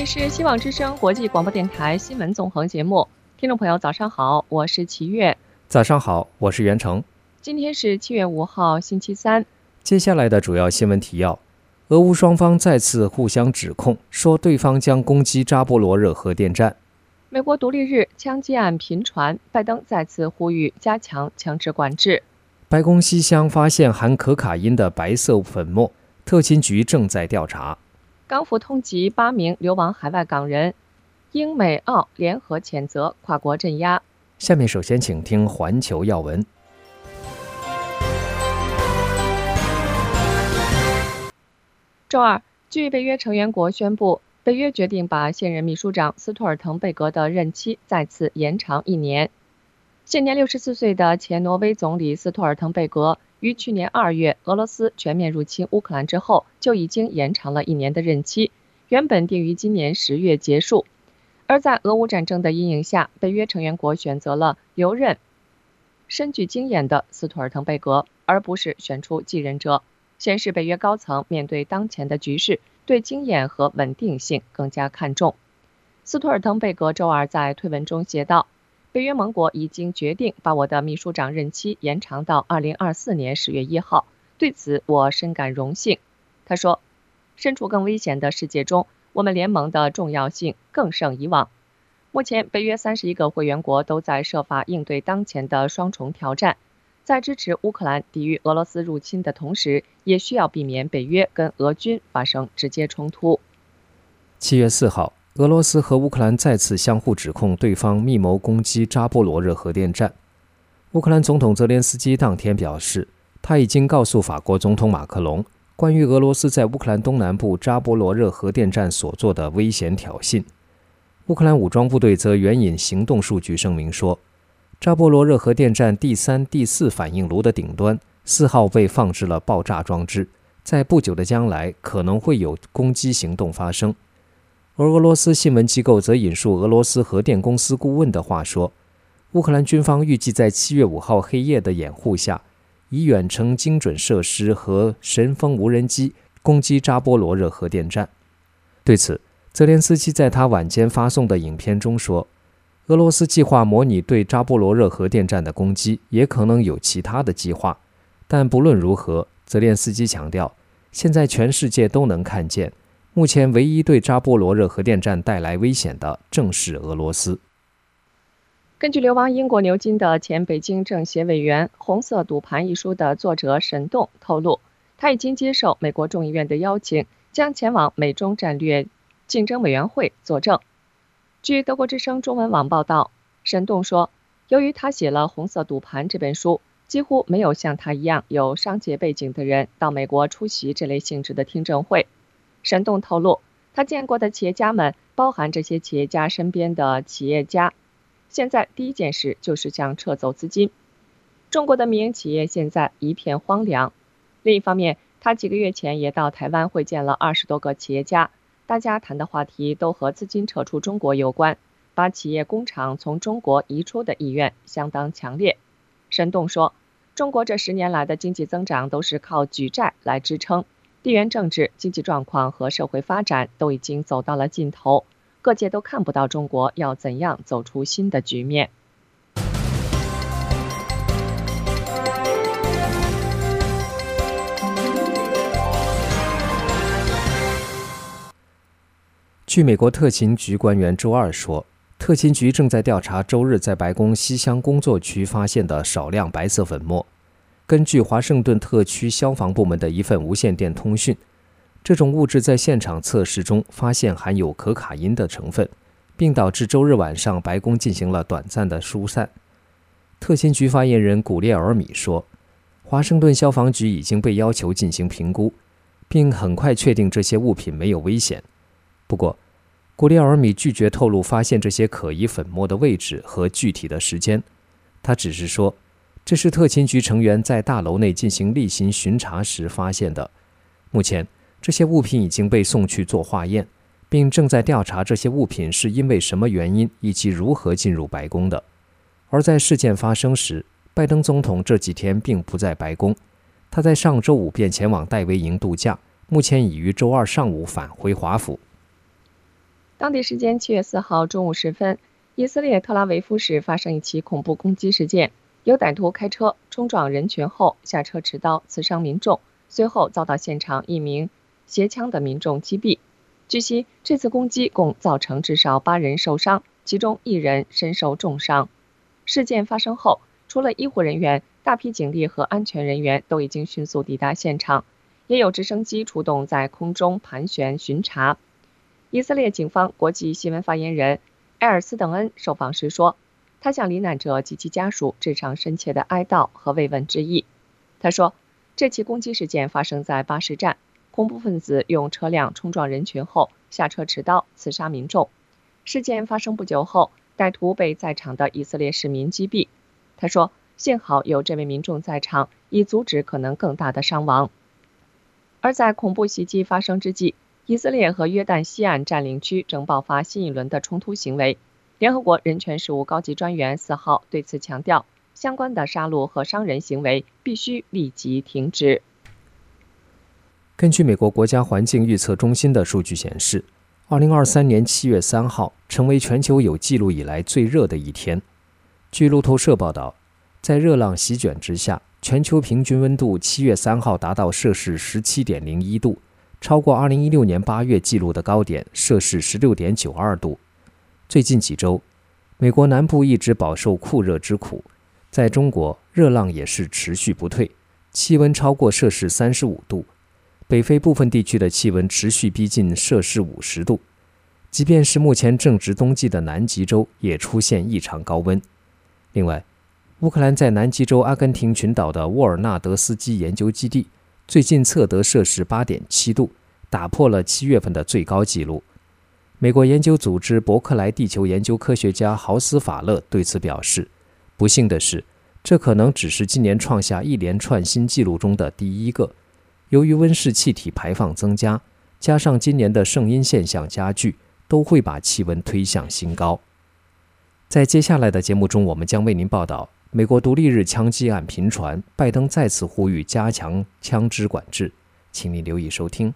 是希望之声国际广播电台新闻纵横节目，听众朋友早上好，我是齐月。 早上好，我是袁成。 今天是7月5号星期三。 接下来的主要新闻提要：俄乌双方再次互相指控，说对方将攻击扎波罗热核电站。 美国独立日枪击案频传，拜登再次呼吁加强枪支管制。 白宫西厢发现含可卡因的白色粉末，特勤局正在调查。 港府通缉8名流亡海外港人，英美澳联合谴责跨国镇压。 下面首先请听环球要闻。 周二，据北约成员国宣布，北约决定把现任秘书长斯托尔滕贝格的任期再次延长1年。现年64岁的前挪威总理斯托尔滕贝格于去年2月俄罗斯全面入侵乌克兰之后，就已经延长了1年的任期，原本定于今年10月结束。而在俄乌战争的阴影下，北约成员国选择了留任深具经验的斯托尔滕贝格，而不是选出继任者，显示北约高层面对当前的局势，对经验和稳定性更加看重。斯托尔滕贝格周二在推文中写道：北约盟国已经决定把我的秘书长任期延长到2024年10月1号，对此我深感荣幸。他说，身处更危险的世界中，我们联盟的重要性更胜以往。目前，北约31个会员国都在设法应对当前的双重挑战，在支持乌克兰抵御俄罗斯入侵的同时，也需要避免北约跟俄军发生直接冲突。 7月4号，俄罗斯和乌克兰再次相互指控对方密谋攻击扎波罗热核电站。乌克兰总统泽连斯基当天表示，他已经告诉法国总统马克龙，关于俄罗斯在乌克兰东南部扎波罗热核电站所做的危险挑衅。乌克兰武装部队则援引行动数据声明说，扎波罗热核电站第3、第4反应炉的顶端4号被放置了爆炸装置，在不久的将来可能会有攻击行动发生。而俄罗斯新闻机构则引述俄罗斯核电公司顾问的话说，乌克兰军方预计在7月5号黑夜的掩护下，以远程精准设施和神风无人机攻击扎波罗热核电站。对此，泽连斯基在他晚间发送的影片中说，俄罗斯计划模拟对扎波罗热核电站的攻击，也可能有其他的计划。但不论如何，泽连斯基强调，现在全世界都能看见，目前唯一对扎波罗热核电站带来危险的正是俄罗斯。 根据流亡英国牛津的前北京政协委员《红色赌盘》一书的作者沈栋透露，他已经接受美国众议院的邀请，将前往美中战略竞争委员会作证。据德国之声中文网报道，沈栋说，由于他写了《红色赌盘》这本书，几乎没有像他一样有商界背景的人到美国出席这类性质的听证会。沈栋透露，他见过的企业家们包含这些企业家身边的企业家，现在第一件事就是想撤走资金。中国的民营企业现在一片荒凉。另一方面，他几个月前也到台湾会见了20多个企业家，大家谈的话题都和资金撤出中国有关，把企业工厂从中国移出的意愿相当强烈。沈栋说，中国这10年来的经济增长都是靠举债来支撑，地缘政治、经济状况和社会发展都已经走到了尽头，各界都看不到中国要怎样走出新的局面。 据美国特勤局官员周二说，特勤局正在调查周日在白宫西厢工作区发现的少量白色粉末。根据华盛顿特区消防部门的一份无线电通讯，这种物质在现场测试中发现含有可卡因的成分，并导致周日晚上白宫进行了短暂的疏散。特勤局发言人古列尔米说，华盛顿消防局已经被要求进行评估，并很快确定这些物品没有危险。不过，古列尔米拒绝透露发现这些可疑粉末的位置和具体的时间。他只是说，这是特勤局成员在大楼内进行例行巡查时发现的。目前，这些物品已经被送去做化验，并正在调查这些物品是因为什么原因以及如何进入白宫的。而在事件发生时，拜登总统这几天并不在白宫，他在上周五便前往戴维营度假，目前已于周二上午返回华府。 当地时间7月4号中午时分，以色列特拉维夫市发生一起恐怖攻击事件，有歹徒开车冲撞人群后下车持刀刺伤民众，随后遭到现场一名携枪的民众击毙。据悉，这次攻击共造成至少8人受伤，其中1人身受重伤。事件发生后，除了医护人员，大批警力和安全人员都已经迅速抵达现场，也有直升机出动在空中盘旋巡查。以色列警方国际新闻发言人埃尔斯邓恩受访时说，他向罹难者及其家属致上深切的哀悼和慰问之意。他说，这起攻击事件发生在巴士站，恐怖分子用车辆冲撞人群后下车持刀刺杀民众。事件发生不久后，歹徒被在场的以色列市民击毙。他说，幸好有这位民众在场，以阻止可能更大的伤亡。而在恐怖袭击发生之际，以色列和约旦西岸占领区正爆发新一轮的冲突行为。联合国人权事务高级专员4号对此强调，相关的杀戮和伤人行为必须立即停止。 根据美国国家环境预测中心的数据显示，2023年7月3号成为全球有记录以来最热的一天。据路透社报道，在热浪席卷之下，全球平均温度7月3号达到摄氏17.01度，超过2016年8月记录的高点摄氏16.92度。最近几周，美国南部一直饱受酷热之苦，在中国，热浪也是持续不退，气温超过摄氏35度。北非部分地区的气温持续逼近摄氏50度，即便是目前正值冬季的南极洲也出现异常高温。另外，乌克兰在南极洲阿根廷群岛的沃尔纳德斯基研究基地最近测得摄氏8.7度，打破了7月份的最高纪录。美国研究组织伯克莱地球研究科学家豪斯法勒对此表示，不幸的是，这可能只是今年创下一连串新纪录中的第一个。由于温室气体排放增加，加上今年的圣婴现象加剧，都会把气温推向新高。在接下来的节目中，我们将为您报道美国独立日枪击案频传，拜登再次呼吁加强枪支管制，请您留意收听。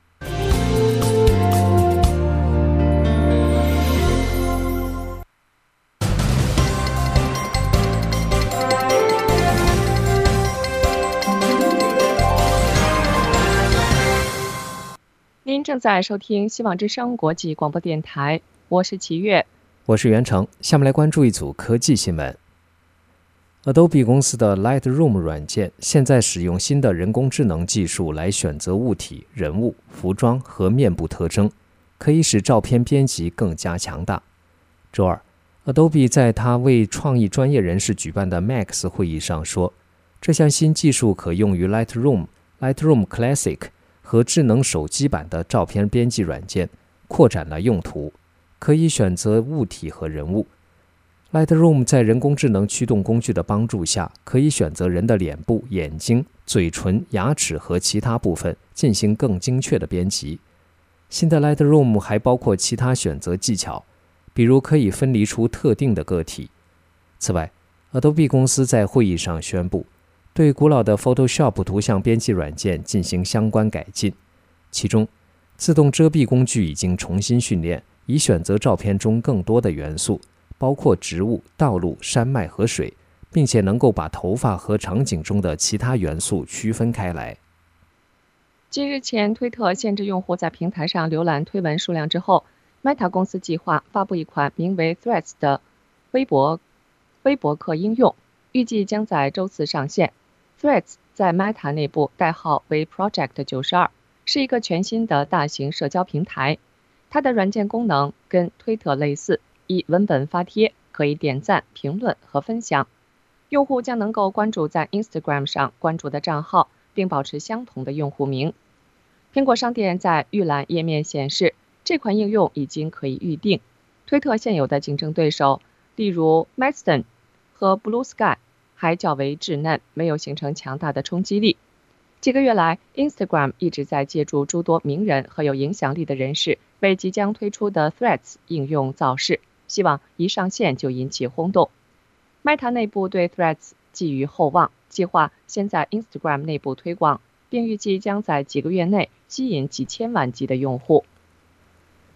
您正在收听希望之声国际广播电台，我是齐月， 我是袁成。下面来关注一组科技新闻。Adobe 公司的 Lightroom 软件现在使用新的人工智能技术来选择物体、人物、服装和面部特征，可以使照片编辑更加强大。周二， Adobe 在他为创意专业人士举办的 Max 会议上说，这项新技术可用于 Lightroom、Lightroom Classic 和智能手机版的照片编辑软件，扩展了用途，可以选择物体和人物。Lightroom 在人工智能驱动工具的帮助下，可以选择人的脸部、眼睛、嘴唇、牙齿和其他部分，进行更精确的编辑。新的 Lightroom 还包括其他选择技巧，比如可以分离出特定的个体。此外， Adobe 公司在会议上宣布，对古老的 Photoshop 图像编辑软件进行相关改进，其中自动遮蔽工具已经重新训练，以选择照片中更多的元素，包括植物、道路、山脉和水，并且能够把头发和场景中的其他元素区分开来。 继日前推特限制用户在平台上浏览推文数量之后， Meta 公司计划发布一款名为 Threads 的微博客应用，预计将在周四上线。Threads 在 Meta 内部代号为 Project 92，是一个全新的大型社交平台。它的软件功能跟推特类似，以文本发帖，可以点赞、评论和分享。用户将能够关注在 Instagram 上关注的账号，并保持相同的用户名。苹果商店在预览页面显示，这款应用已经可以预定。推特现有的竞争对手，例如 Mastodon 和 Blue Sky， 还较为稚嫩，没有形成强大的冲击力。几个月来 ，Instagram 一直在借助诸多名人和有影响力的人士为即将推出的 Threads 应用造势，希望一上线就引起轰动。Meta 内部对 Threads 寄予厚望，计划先在 Instagram 内部推广，并预计将在几个月内吸引几千万级的用户。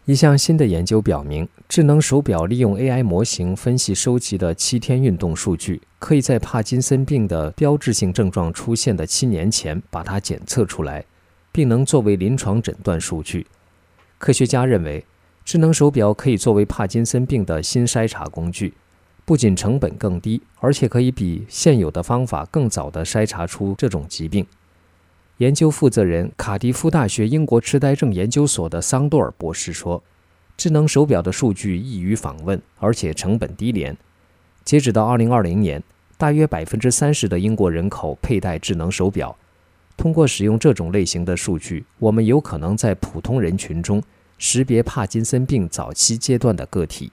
一项新的研究表明，智能手表利用 AI 模型分析收集的7天运动数据，可以在帕金森病的标志性症状出现的7年前把它检测出来，并能作为临床诊断数据。科学家认为，智能手表可以作为帕金森病的新筛查工具，不仅成本更低，而且可以比现有的方法更早地筛查出这种疾病。研究负责人卡迪夫大学英国痴呆症研究所的桑多尔博士说，智能手表的数据易于访问，而且成本低廉。截止到2020年，大约30%的英国人口佩戴智能手表。通过使用这种类型的数据，我们有可能在普通人群中识别帕金森病早期阶段的个体。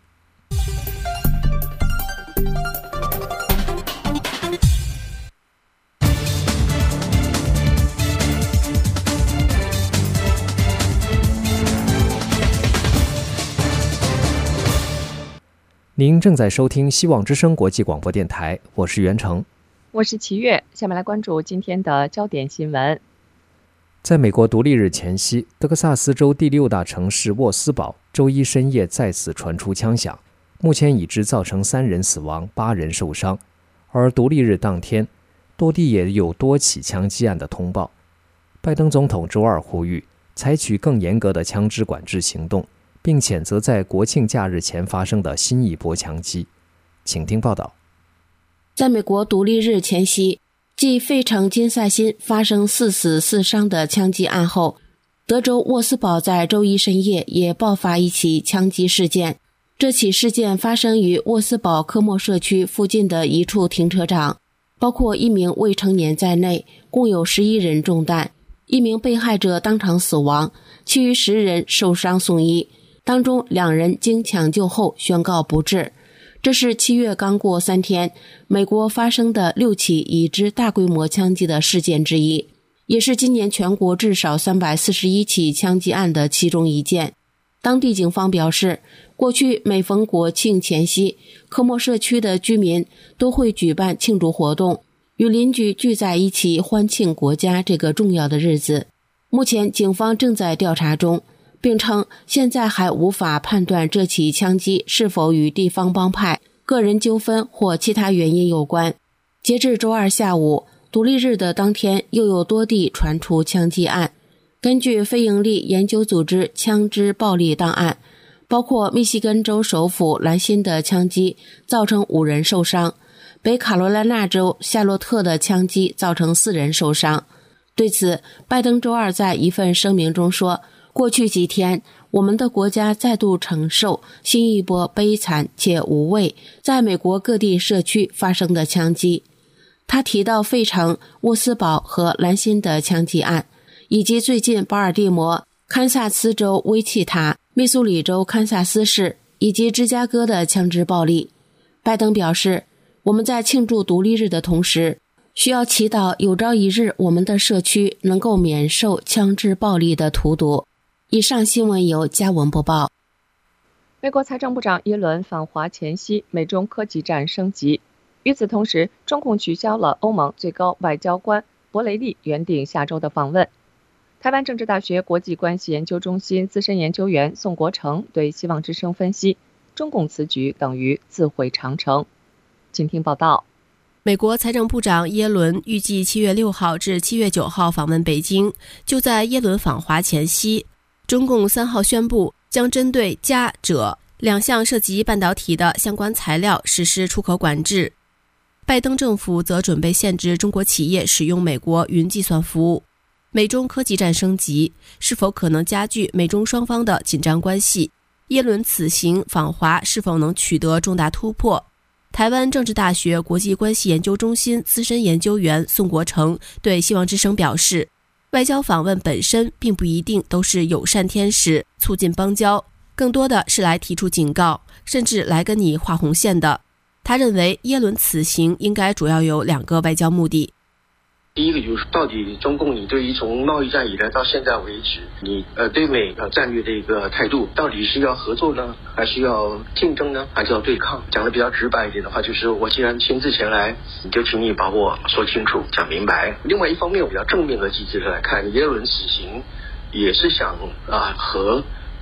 您正在收听希望之声国际广播电台，我是袁成， 我是齐月。下面来关注今天的焦点新闻。 在美国独立日前夕，德克萨斯州第6大城市沃斯堡周一深夜再次传出枪响，目前已知造成3人死亡，8人受伤。而独立日当天，多地也有多起枪击案的通报。拜登总统周二呼吁采取更严格的枪支管制行动，并谴责在国庆假日前发生的新一波枪击。请听报道。 在美国独立日前夕，继费城金赛辛发生4死4伤的枪击案后，德州沃斯堡在周一深夜也爆发一起枪击事件。这起事件发生于沃斯堡科莫社区附近的一处停车场，包括1名未成年在内，共有11人中弹，1名被害者当场死亡，其余10人受伤送医，当中2人经抢救后宣告不治。这是7月刚过3天，美国发生的6起已知大规模枪击的事件之一，也是今年全国至少341起枪击案的其中一件。当地警方表示，过去每逢国庆前夕，科莫社区的居民都会举办庆祝活动，与邻居聚在一起欢庆国家这个重要的日子。目前警方正在调查中，并称现在还无法判断这起枪击是否与地方帮派、个人纠纷或其他原因有关。截至周二下午，独立日的当天又有多地传出枪击案。根据非营利研究组织枪支暴力档案，包括密西根州首府兰辛的枪击造成5人受伤，北卡罗来纳州夏洛特的枪击造成4人受伤。对此，拜登周二在一份声明中说，过去几天，我们的国家再度承受新一波悲惨且无畏在美国各地社区发生的枪击。他提到费城、沃斯堡和兰辛的枪击案，以及最近巴尔的摩、堪萨斯州威契塔、密苏里州堪萨斯市以及芝加哥的枪支暴力。拜登表示，我们在庆祝独立日的同时，需要祈祷有朝一日我们的社区能够免受枪支暴力的荼毒。以上新闻由嘉文播报。 美国财政部长耶伦访华前夕，美中科技战升级。与此同时，中共取消了欧盟最高外交官博雷利原定下周的访问。台湾政治大学国际关系研究中心资深研究员宋国成对希望之声分析，中共此举等于自毁长城。请听报道。 美国财政部长耶伦预计7月6号至7月9号访问北京。就在耶伦访华前夕，中共3号宣布将针对镓、锗2项涉及半导体的相关材料实施出口管制。拜登政府则准备限制中国企业使用美国云计算服务。美中科技战升级，是否可能加剧美中双方的紧张关系？耶伦此行访华是否能取得重大突破？台湾政治大学国际关系研究中心资深研究员宋国成对希望之声表示，外交访问本身并不一定都是友善天使，促进邦交，更多的是来提出警告，甚至来跟你画红线的。他认为耶伦此行应该主要有2个外交目的。 第一个就是到底中共你对于从贸易战以来到现在为止，你对美战略的一个态度，到底是要合作呢，还是要竞争呢，还是要对抗？讲的比较直白一点的话，就是我既然亲自前来，你就请你把我说清楚、讲明白。另外一方面，比较正面的机制来看，耶伦此行也是想和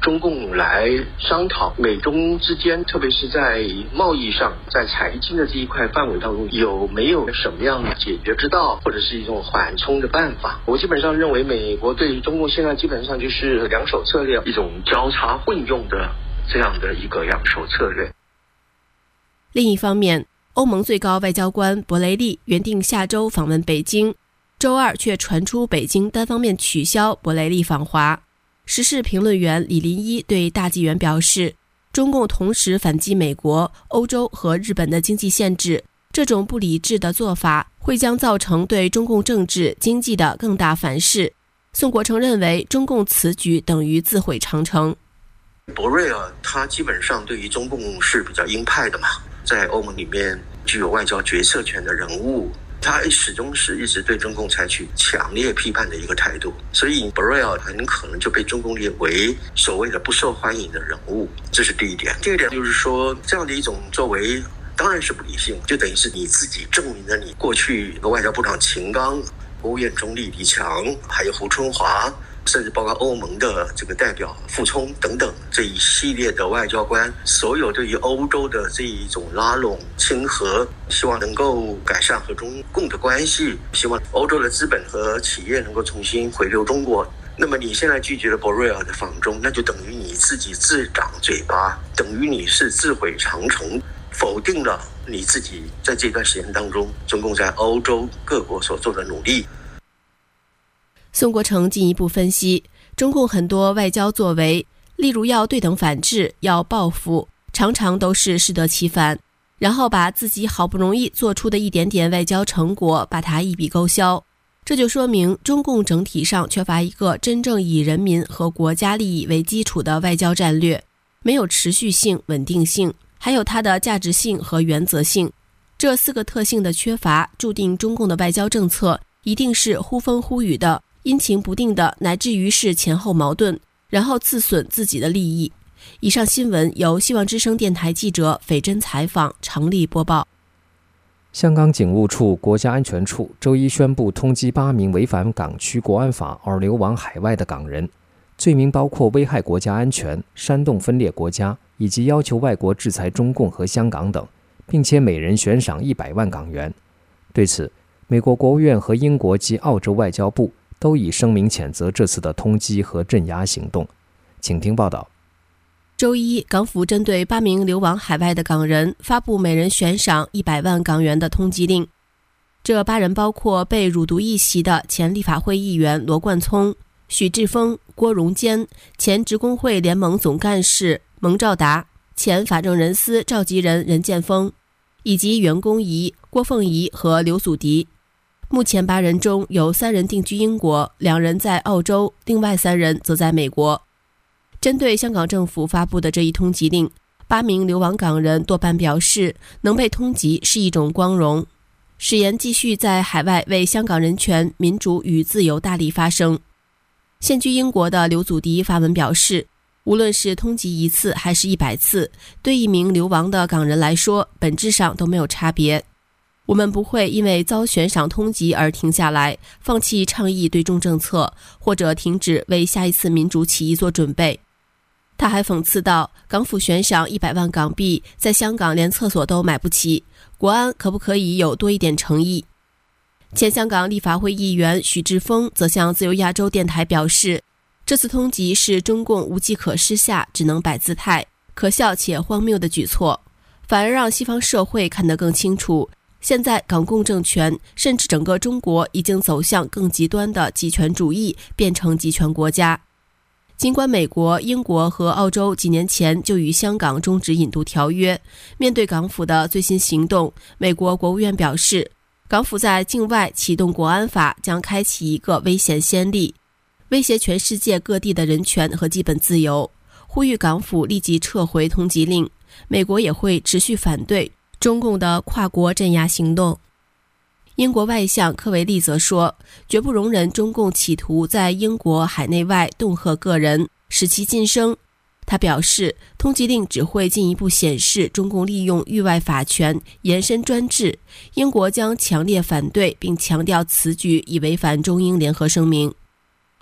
中共来商讨美中之间，特别是在贸易上，在财经的这一块范围当中，有没有什么样的解决之道，或者是一种缓冲的办法。我基本上认为美国对中共现在基本上就是两手策略，一种交叉混用的这样的一个两手策略。 另一方面，欧盟最高外交官博雷利原定下周访问北京，周二却传出北京单方面取消博雷利访华。时事评论员李林一对大纪元表示，中共同时反击美国、欧洲和日本的经济限制，这种不理智的做法会将造成对中共政治、经济的更大反噬。宋国成认为，中共此举等于自毁长城。 博瑞尔他基本上对于中共是比较鹰派的嘛，在欧盟里面具有外交决策权的人物，他始终是一直对中共采取强烈批判的一个态度，所以博瑞尔很可能就被中共列为所谓的不受欢迎的人物，这是第一点。第二点就是说，这样的一种作为当然是不理性，就等于是你自己证明了你过去的外交部长秦刚、国务院总理李强，还有胡春华，甚至包括欧盟的这个代表傅聪等等这一系列的外交官，所有对于欧洲的这一种拉拢亲和，希望能够改善和中共的关系，希望欧洲的资本和企业能够重新回流中国。那么你现在拒绝了博瑞尔的访中，那就等于你自己自长嘴巴，等于你是自毁长城，否定了你自己在这段时间当中中共在欧洲各国所做的努力。 宋国成进一步分析，中共很多外交作为，例如要对等反制、要报复，常常都是适得其反，然后把自己好不容易做出的一点点外交成果，把它一笔勾销。这就说明中共整体上缺乏一个真正以人民和国家利益为基础的外交战略，没有持续性、稳定性，还有它的价值性和原则性。这四个特性的缺乏，注定中共的外交政策一定是忽风忽雨的，阴晴不定的，乃至于是前后矛盾，然后自损自己的利益。以上新闻由希望之声电台记者斐真采访，常丽播报。 香港警务处国家安全处周一宣布通缉8名违反港区国安法而流亡海外的港人，罪名包括危害国家安全、煽动分裂国家以及要求外国制裁中共和香港等，并且每人悬赏100万港元。对此，美国国务院和英国及澳洲外交部都以声明谴责这次的通缉和镇压行动。请听报道。 周一，港府针对8名流亡海外的港人发布每人悬赏100万港元的通缉令。这8人包括被辱毒一席的前立法会议员罗冠聪、许志峰、郭荣坚，前职工会联盟总干事蒙兆达，前法政人司召集人任建峰，以及袁弓夷、郭凤仪和刘祖迪。目前8人中有3人定居英国，2人在澳洲，另外3人则在美国。针对香港政府发布的这一通缉令，8名流亡港人多半表示，能被通缉是一种光荣，誓言继续在海外为香港人权、民主与自由大力发声。现居英国的刘祖迪发文表示，无论是通缉1次还是100次，对一名流亡的港人来说，本质上都没有差别。我们不会因为遭悬赏通缉而停下来，放弃倡议对中政策，或者停止为下一次民主起义做准备。他还讽刺道，港府悬赏100万港币，在香港连厕所都买不起，国安可不可以有多一点诚意？前香港立法会议员许志峰则向自由亚洲电台表示，这次通缉是中共无计可施下只能摆姿态，可笑且荒谬的举措，反而让西方社会看得更清楚，现在港共政权甚至整个中国已经走向更极端的极权主义，变成极权国家。尽管美国、英国和澳洲几年前就与香港终止引渡条约，面对港府的最新行动，美国国务院表示，港府在境外启动国安法将开启一个危险先例，威胁全世界各地的人权和基本自由，呼吁港府立即撤回通缉令。美国也会持续反对中共的跨国镇压行动。英国外相科维利则说，绝不容忍中共企图在英国海内外恫吓个人，使其晋升。他表示，通缉令只会进一步显示中共利用域外法权延伸专制，英国将强烈反对，并强调此举已违反中英联合声明。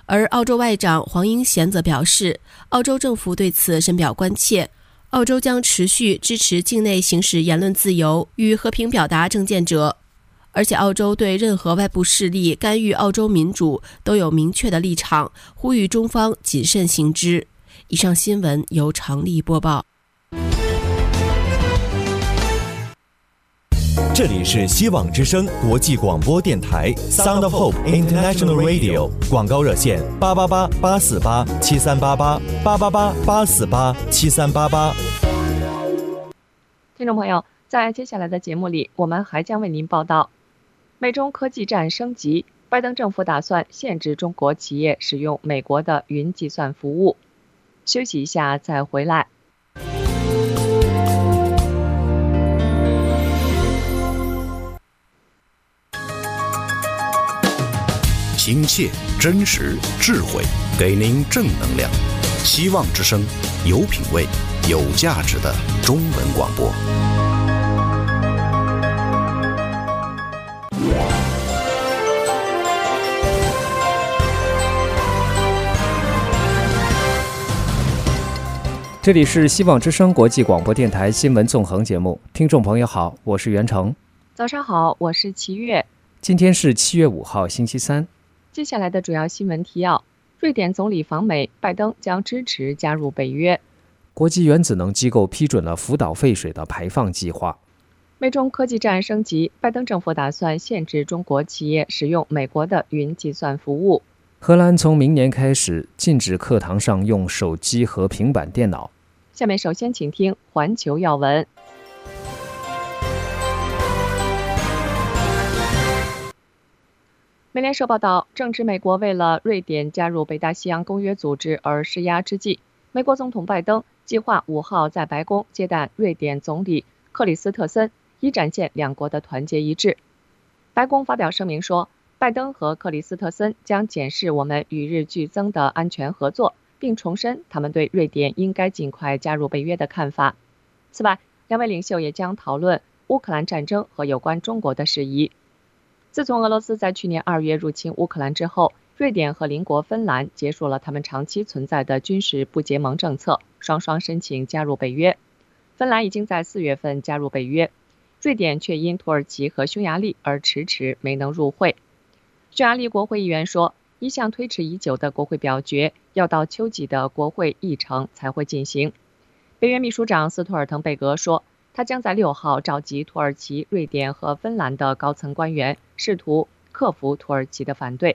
而澳洲外长黄英贤则表示，澳洲政府对此深表关切，澳洲将持续支持境内行使言论自由与和平表达政见者，而且澳洲对任何外部势力干预澳洲民主都有明确的立场，呼吁中方谨慎行之。以上新闻由常丽播报。 这里是希望之声国际广播电台 Sound of Hope International Radio， 广告热线888-848-7388，888-848-7388。 听众朋友，在接下来的节目里，我们还将为您报道美中科技战升级，拜登政府打算限制中国企业使用美国的云计算服务。休息一下再回来。 亲切、真实、智慧，给您正能量。希望之声，有品位、有价值的中文广播。 这里是希望之声国际广播电台新闻纵横节目，听众朋友好，我是袁成。 早上好，我是齐月。 今天是7月5号，星期三。 接下来的主要新闻提要：瑞典总理访美，拜登将支持加入北约； 国际原子能机构批准了福岛废水的排放计划； 美中科技战升级，拜登政府打算限制中国企业使用美国的云计算服务； 荷兰从明年开始禁止课堂上用手机和平板电脑。 下面首先请听环球要闻。美联社报道，正值美国为了瑞典加入北大西洋公约组织而施压之际，美国总统拜登计划5号在白宫接待瑞典总理克里斯特森，以展现两国的团结一致。白宫发表声明说，拜登和克里斯特森将检视我们与日俱增的安全合作，并重申他们对瑞典应该尽快加入北约的看法。此外，两位领袖也将讨论乌克兰战争和有关中国的事宜。自从俄罗斯在去年2月入侵乌克兰之后，瑞典和邻国芬兰结束了他们长期存在的军事不结盟政策，双双申请加入北约。芬兰已经在4月份加入北约，瑞典却因土耳其和匈牙利而迟迟没能入会。匈牙利国会议员说，一项推迟已久的国会表决要到秋季的国会议程才会进行。北约秘书长斯托尔滕贝格说，他将在6号召集土耳其、瑞典和芬兰的高层官员，试图克服土耳其的反对。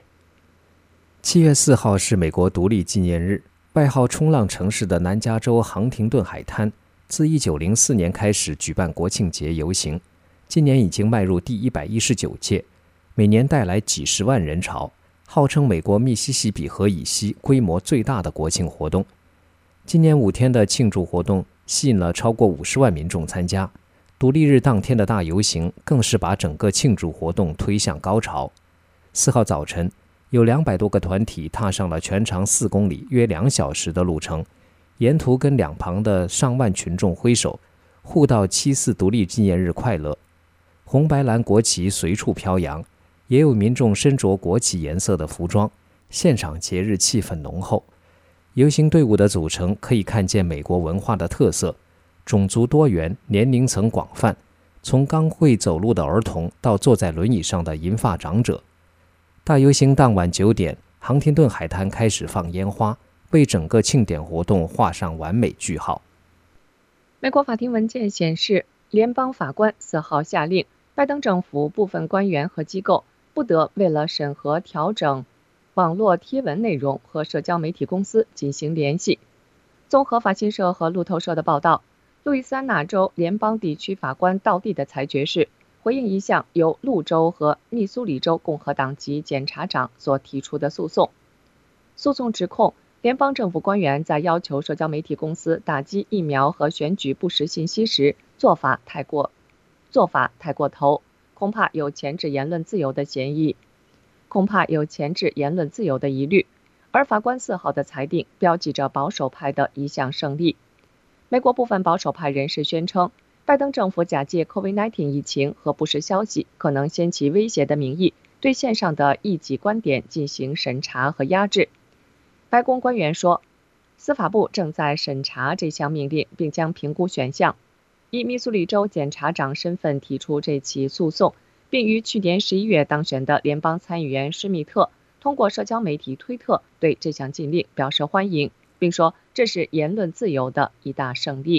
7月4号是美国独立纪念日，外号冲浪城市的南加州杭廷顿海滩自1904年开始举办国庆节游行，今年已经迈入第119届，每年带来几十万人潮，号称美国密西西比河以西规模最大的国庆活动。今年5天的庆祝活动吸引了超过50万民众参加，独立日当天的大游行更是把整个庆祝活动推向高潮。4号早晨，有200多个团体踏上了全长4公里、约2小时的路程，沿途跟两旁的上万群众挥手，互道7·4独立纪念日快乐。红白蓝国旗随处飘扬，也有民众身着国旗颜色的服装，现场节日气氛浓厚。游行队伍的组成可以看见美国文化的特色，种族多元，年龄层广泛，从刚会走路的儿童到坐在轮椅上的银发长者。大游行当晚9点，杭廷顿海滩开始放烟花，为整个庆典活动画上完美句号。 美国法庭文件显示，联邦法官4号下令，拜登政府部分官员和机构不得为了审核调整网络贴文内容和社交媒体公司进行联系。综合法新社和路透社的报道，路易斯安那州联邦地区法官道地的裁决是回应一项由路州和密苏里州共和党籍检察长所提出的诉讼。诉讼指控联邦政府官员在要求社交媒体公司打击疫苗和选举不实信息时做法太过头，恐怕有钳制言论自由的疑虑，而法官4号的裁定标记着保守派的一项胜利。美国部分保守派人士宣称，拜登政府假借 COVID-19 疫情和不实消息可能掀起威胁的名义，对线上的异己观点进行审查和压制， 白宫官员说，司法部正在审查这项命令，并将评估选项。以密苏里州检察长身份提出这起诉讼，并于去年11月当选的联邦参议员施密特通过社交媒体推特对这项禁令表示欢迎，并说这是言论自由的一大胜利。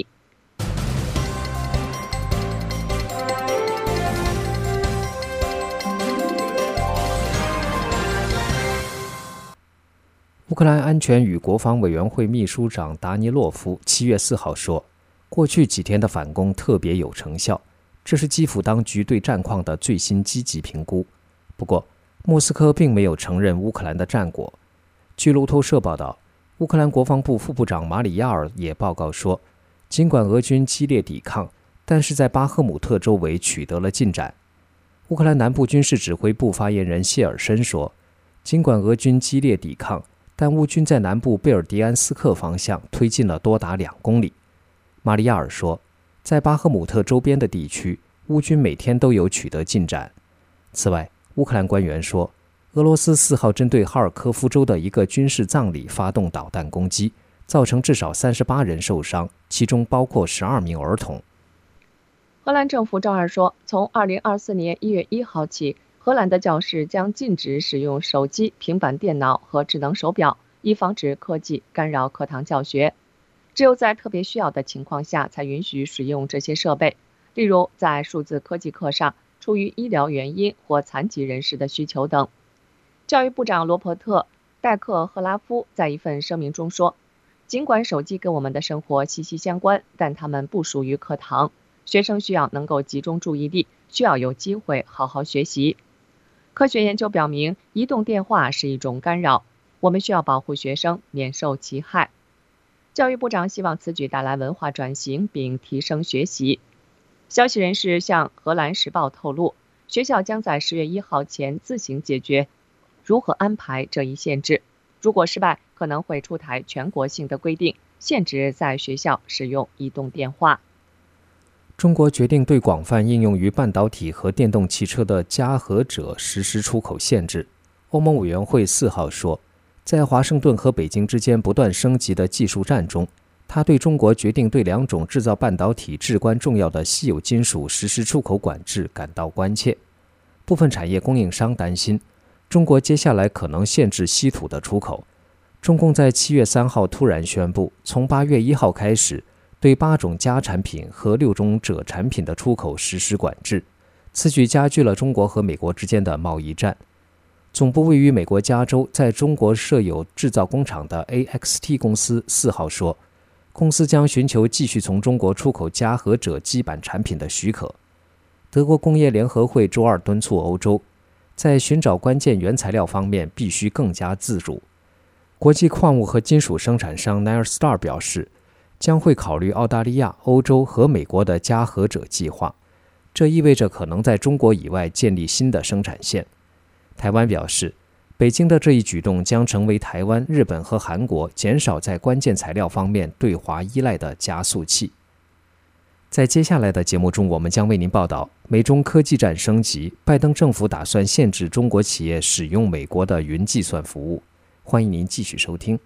乌克兰安全与国防委员会秘书长达尼洛夫7月4号说，过去几天的反攻特别有成效，这是基辅当局对战况的最新积极评估。不过，莫斯科并没有承认乌克兰的战果。据路透社报道，乌克兰国防部副部长马里亚尔也报告说，尽管俄军激烈抵抗，但是在巴赫姆特周围取得了进展。乌克兰南部军事指挥部发言人谢尔申说，尽管俄军激烈抵抗，但乌军在南部贝尔迪安斯克方向推进了多达2公里。马里亚尔说，在巴赫姆特周边的地区，乌军每天都有取得进展。此外，乌克兰官员说，俄罗斯4号针对哈尔科夫州的一个军事葬礼发动导弹攻击，造成至少38人受伤，其中包括12名儿童。 荷兰政府周二说，从2024年1月1号起，荷兰的教室将禁止使用手机、平板电脑和智能手表，以防止科技干扰课堂教学。只有在特别需要的情况下才允许使用这些设备，例如在数字科技课上，出于医疗原因或残疾人士的需求等。教育部长罗伯特·戴克赫拉夫在一份声明中说，尽管手机跟我们的生活息息相关，但它们不属于课堂。学生需要能够集中注意力，需要有机会好好学习。科学研究表明，移动电话是一种干扰，我们需要保护学生免受其害。教育部长希望此举带来文化转型并提升学习。消息人士向荷兰时报透露，学校将在10月1号前自行解决如何安排这一限制。如果失败，可能会出台全国性的规定，限制在学校使用移动电话。 中国决定对广泛应用于半导体和电动汽车的镓合锗实施出口限制。欧盟委员会4号说，在华盛顿和北京之间不断升级的技术战中，他对中国决定对2种制造半导体至关重要的稀有金属实施出口管制感到关切。部分产业供应商担心，中国接下来可能限制稀土的出口。中共在7月3号突然宣布，从8月1号开始，对8种镓产品和6种锗产品的出口实施管制，此举加剧了中国和美国之间的贸易战。总部位于美国加州，在中国设有制造工厂的 AXT 公司4号说，公司将寻求继续从中国出口镓合锗基板产品的许可。德国工业联合会周二敦促欧洲，在寻找关键原材料方面必须更加自主。国际矿物和金属生产商 Nairstar 表示，将会考虑澳大利亚、欧洲和美国的镓合锗计划，这意味着可能在中国以外建立新的生产线。台湾表示，北京的这一举动将成为台湾、日本和韩国减少在关键材料方面对华依赖的加速器。在接下来的节目中，我们将为您报道美中科技战升级，拜登政府打算限制中国企业使用美国的云计算服务。欢迎您继续收听。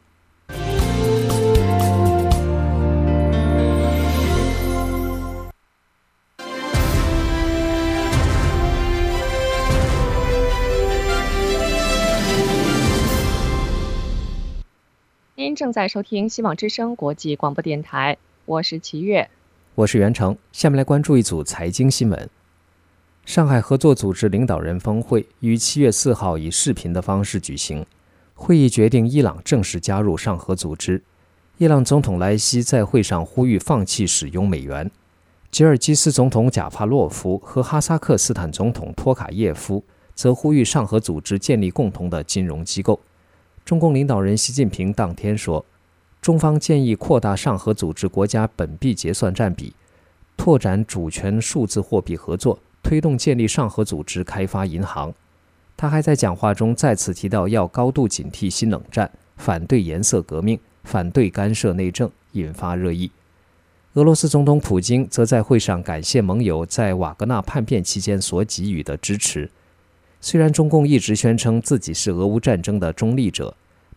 您正在收听希望之声国际广播电台，我是齐月， 我是袁成。下面来关注一组财经新闻。上海合作组织领导人峰会于7月4号以视频的方式举行，会议决定伊朗正式加入上合组织。伊朗总统莱西在会上呼吁放弃使用美元。吉尔吉斯总统贾帕洛夫和哈萨克斯坦总统托卡耶夫则呼吁上合组织建立共同的金融机构。中共领导人习近平当天说，中方建议扩大上合组织国家本币结算占比，拓展主权数字货币合作，推动建立上合组织开发银行。他还在讲话中再次提到要高度警惕新冷战，反对颜色革命，反对干涉内政，引发热议。俄罗斯总统普京则在会上感谢盟友在瓦格纳叛变期间所给予的支持。虽然中共一直宣称自己是俄乌战争的中立者，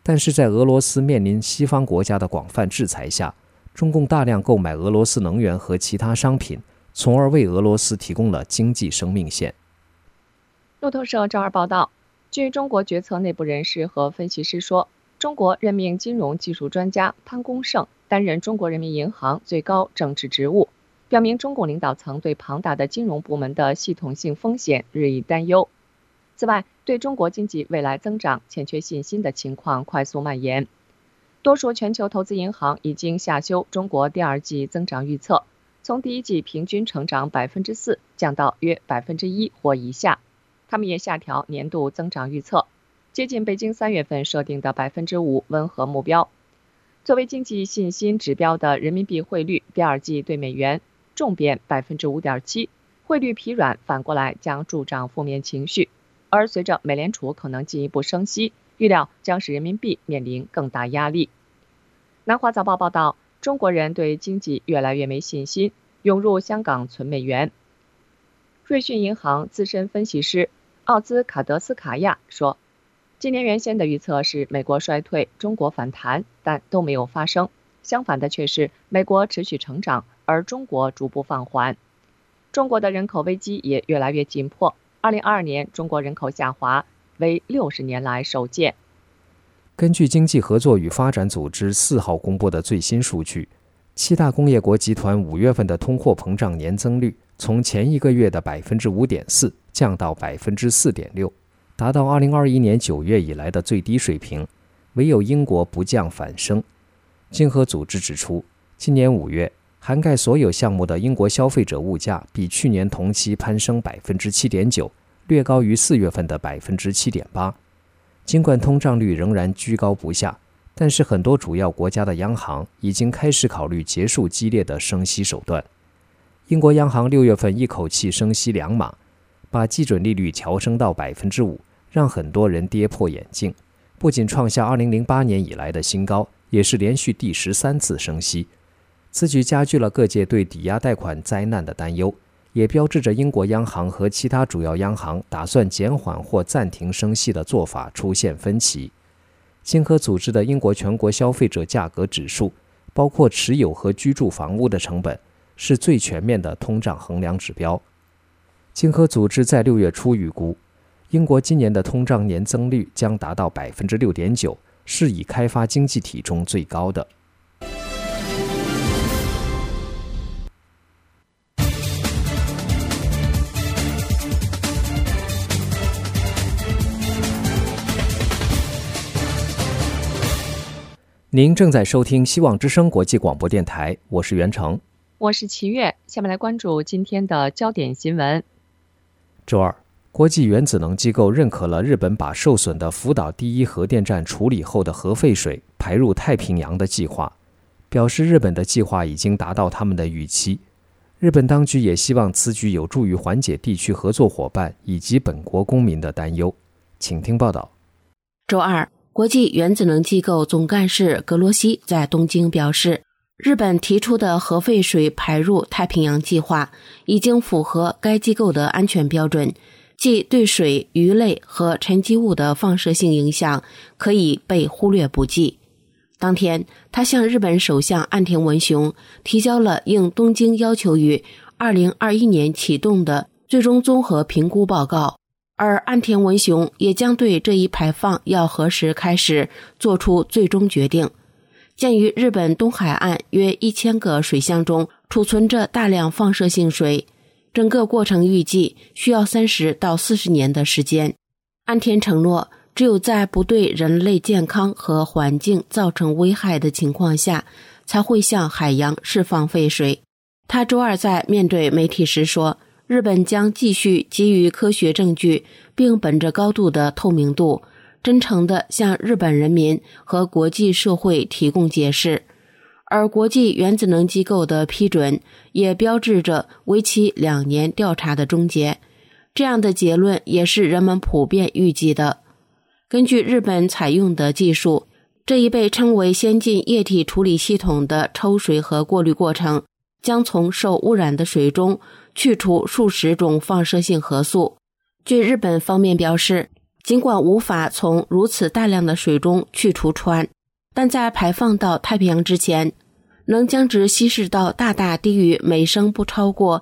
但是在俄罗斯面临西方国家的广泛制裁下，中共大量购买俄罗斯能源和其他商品，从而为俄罗斯提供了经济生命线。 路透社周二报道，据中国决策内部人士和分析师说，中国任命金融技术专家潘功胜担任中国人民银行最高政治职务，表明中共领导层对庞大的金融部门的系统性风险日益担忧。此外，对中国经济未来增长欠缺信心的情况快速蔓延。多数全球投资银行已经下修中国第二季增长预测，从第一季平均成长 4% 降到约 1% 或以下。他们也下调年度增长预测，接近北京3月份设定的 5% 温和目标。作为经济信心指标的人民币汇率第二季对美元重贬 5.7%， 汇率疲软反过来将助长负面情绪。而随着美联储可能进一步升息，预料将使人民币面临更大压力。南华早报报道，中国人对经济越来越没信心，涌入香港存美元。瑞信银行资深分析师奥兹卡德斯卡亚说，今年原先的预测是美国衰退，中国反弹，但都没有发生。相反的却是美国持续成长，而中国逐步放缓。中国的人口危机也越来越紧迫。2022年中国人口下滑为60年来首见。 根据经济合作与发展组织4号公布的最新数据，7大工业国集团5月份的通货膨胀年增率从前一个月的 5.4% 降到 4.6%， 达到2021年9月以来的最低水平，唯有英国不降反升。经合组织指出，今年5月涵盖所有项目的英国消费者物价比去年同期攀升 7.9%， 略高于4月份的 7.8%。 尽管通胀率仍然居高不下，但是很多主要国家的央行已经开始考虑结束激烈的升息手段。英国央行6月份一口气升息2码，把基准利率调升到 5%， 让很多人跌破眼镜，不仅创下2008年以来的新高，也是连续第13次升息。此举加剧了各界对抵押贷款灾难的担忧，也标志着英国央行和其他主要央行打算减缓或暂停升息的做法出现分歧。经合组织的英国全国消费者价格指数，包括持有和居住房屋的成本，是最全面的通胀衡量指标。经合组织在6月初预估，英国今年的通胀年增率将达到 6.9%， 是已开发经济体中最高的。您正在收听希望之声国际广播电台，我是袁成， 我是齐月。下面来关注今天的焦点新闻。 周二，国际原子能机构认可了日本把受损的福岛第一核电站处理后的核废水排入太平洋的计划，表示日本的计划已经达到他们的预期。日本当局也希望此举有助于缓解地区合作伙伴以及本国公民的担忧。请听报道。 周二，国际原子能机构总干事格罗西在东京表示，日本提出的核废水排入太平洋计划已经符合该机构的安全标准，即对水、鱼类和沉积物的放射性影响可以被忽略不计。当天，他向日本首相岸田文雄提交了应东京要求于2021年启动的最终综合评估报告，而岸田文雄也将对这一排放要何时开始做出最终决定。鉴于日本东海岸约1000个水箱中储存着大量放射性水，整个过程预计需要30到40年的时间。岸田承诺，只有在不对人类健康和环境造成危害的情况下，才会向海洋释放废水。他周二在面对媒体时说，日本将继续给予科学证据，并本着高度的透明度，真诚地向日本人民和国际社会提供解释。而国际原子能机构的批准也标志着为期2年调查的终结，这样的结论也是人们普遍预计的。根据日本采用的技术，这一被称为先进液体处理系统的抽水和过滤过程将从受污染的水中去除数十种放射性核素。据日本方面表示， 尽管无法从如此大量的水中去除氚，但在排放到太平洋之前，能将之稀释到大大低于每升不超过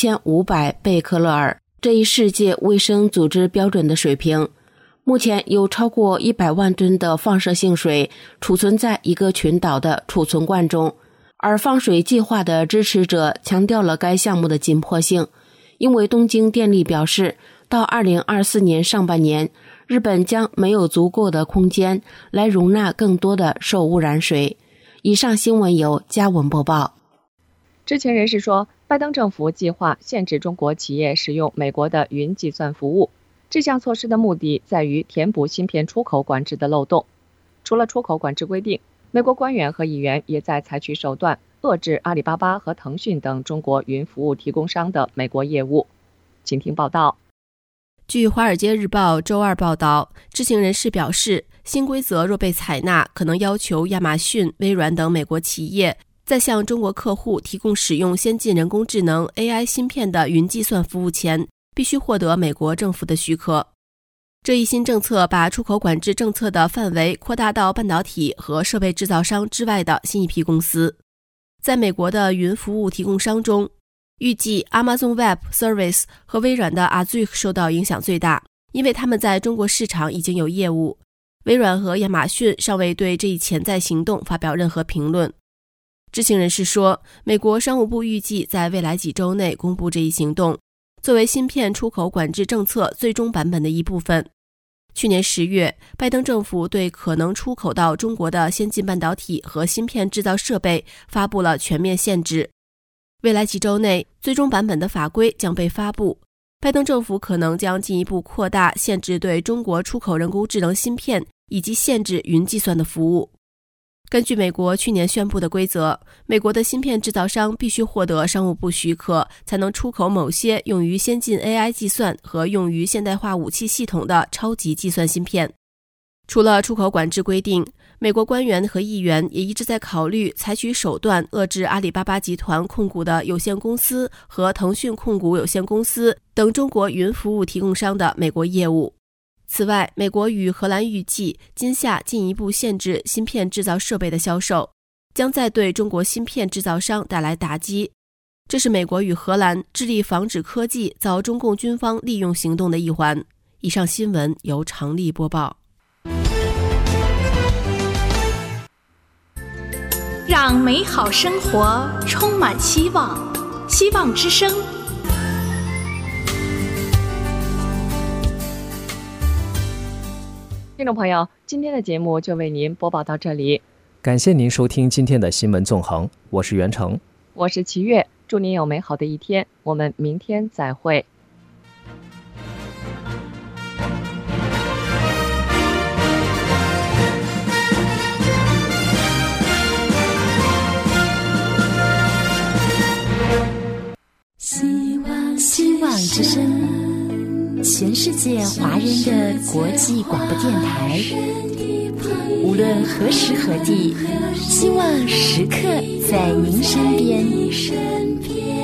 1500贝克勒尔这一世界卫生组织标准的水平。目前有超过100万吨的放射性水储存在一个群岛的储存罐中，而放水计划的支持者强调了该项目的紧迫性，因为东京电力表示，到2024年上半年，日本将没有足够的空间来容纳更多的受污染水。以上新闻由嘉文播报。 知情人士说，拜登政府计划限制中国企业使用美国的云计算服务。这项措施的目的在于填补芯片出口管制的漏洞。除了出口管制规定，美国官员和议员也在采取手段遏制阿里巴巴和腾讯等中国云服务提供商的美国业务。请听报道。 据《华尔街日报》周二报道，知情人士表示，新规则若被采纳，可能要求亚马逊、微软等美国企业在向中国客户提供使用先进人工智能 AI 芯片的云计算服务前，必须获得美国政府的许可。这一新政策把出口管制政策的范围扩大到半导体和设备制造商之外的新一批公司。在美国的云服务提供商中，预计 Amazon Web Service 和微软的 Azure 受到影响最大，因为他们在中国市场已经有业务。微软和亚马逊尚未对这一潜在行动发表任何评论。知情人士说，美国商务部预计在未来几周内公布这一行动，作为芯片出口管制政策最终版本的一部分。去年10月，拜登政府对可能出口到中国的先进半导体和芯片制造设备发布了全面限制。未来几周内，最终版本的法规将被发布，拜登政府可能将进一步扩大限制对中国出口人工智能芯片，以及限制云计算的服务。根据美国去年宣布的规则，美国的芯片制造商必须获得商务部许可，才能出口某些用于先进 AI 计算和用于现代化武器系统的超级计算芯片。除了出口管制规定，美国官员和议员也一直在考虑采取手段遏制阿里巴巴集团控股的有限公司和腾讯控股有限公司等中国云服务提供商的美国业务。此外，美国与荷兰预计今夏进一步限制芯片制造设备的销售，将在对中国芯片制造商带来打击。这是美国与荷兰致力防止科技遭中共军方利用行动的一环。以上新闻由常丽播报。 让美好生活充满希望，希望之声。 听众朋友，今天的节目就为您播报到这里， 感谢您收听今天的新闻纵横，我是袁成， 我是齐月，祝您有美好的一天，我们明天再会。 希望之声，全世界华人的国际广播电台，无论何时何地，希望时刻在您身边。